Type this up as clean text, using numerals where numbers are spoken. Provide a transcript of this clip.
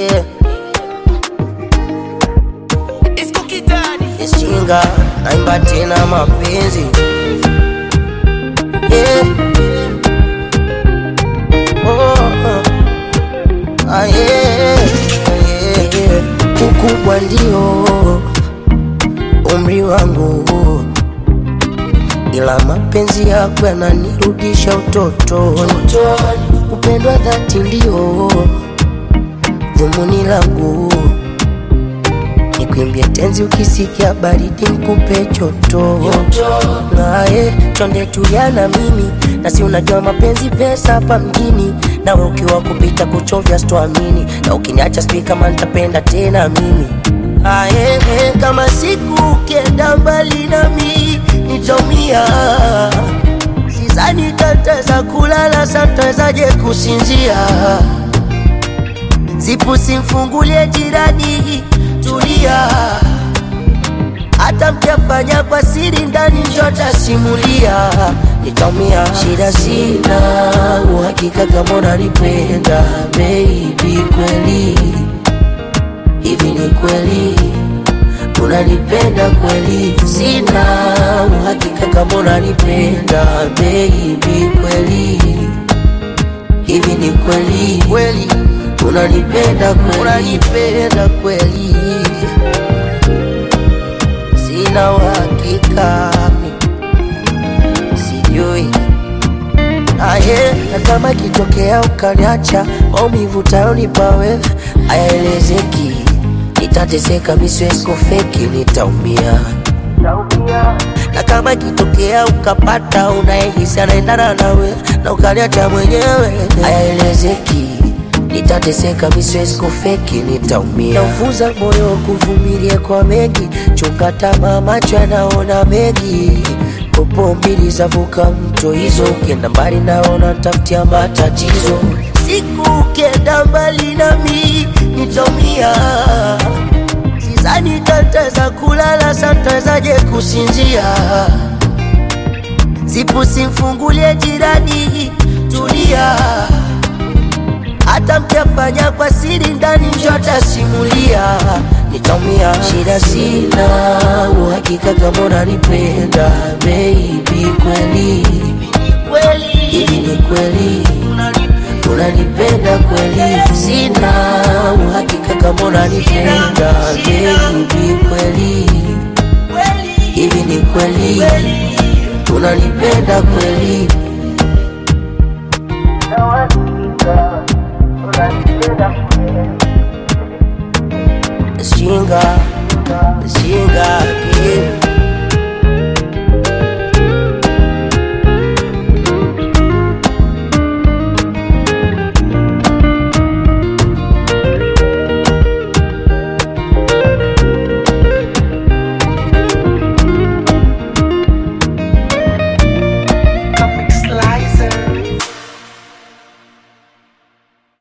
yeah. It's Cookie Daddy. Ishinga naimba tena mapenzi, yeah. Yeah. Ukubwa ndio umri wangu, ila mapenzi yako yananirudisha utotoni. Upendwa dhati ndio dhumuni langu, nikuimbie tenzi ukisikia baridi nikupe joto. Nae twende tuliana mimi na si unajua mapenzi pesa hapa mjini, nawe ukiwa kupita kuchovya sitoamini, na ukiniacha sijui kama nitapenda tena mimi. Kama siku ukienda mbali nami nitaumia, sidhani tataweza kulala, satawezaje kusinzia. Zipu simfungulie jirani, tulia, hata mkiafanya kwa siri ndani njota simulia. Nitaumia, shida sina uhakika kama unanipenda baby, kweli hivi ni kweli unanipenda kweli? Sina uhakika kama unanipenda baby, kweli hivi ni kweli unanipenda kweli? Unanipenda kweli? Sina uhakika, sijui. Na kama kitokea ukaniacha, maumivu tayonipa wewe hayaelezeki. Nitateseka mimi siwezi kufeki, nitaumia. Na kama kitokea ukapata unayehisi anaendana nawe na ukaniacha mwenyewe, hayaelezeki. Nitateseka mimi siwezi kufeki, nitaumia. Naufuza moyo kuvumilia kwa mengi, chunga tamaa macho yanaona mengi. Popo mbili zavuka mto hizo, ukienda mbali naona tafutia matatizo. Siku ukienda mbali nami nitaumia, sidhani tataweza kulala, satawezaje kusinzia. Zipu simfungulie jirani, tulia, hata mkiafanya kwa siri ndani njota simulia. Nitaumia, shida sina uhakika kama unanipenda baby, kweli hivi ni kweli unanipenda kweli? Sina uhakika kama unanipenda baby, kweli hivi ni kweli unanipenda kweli?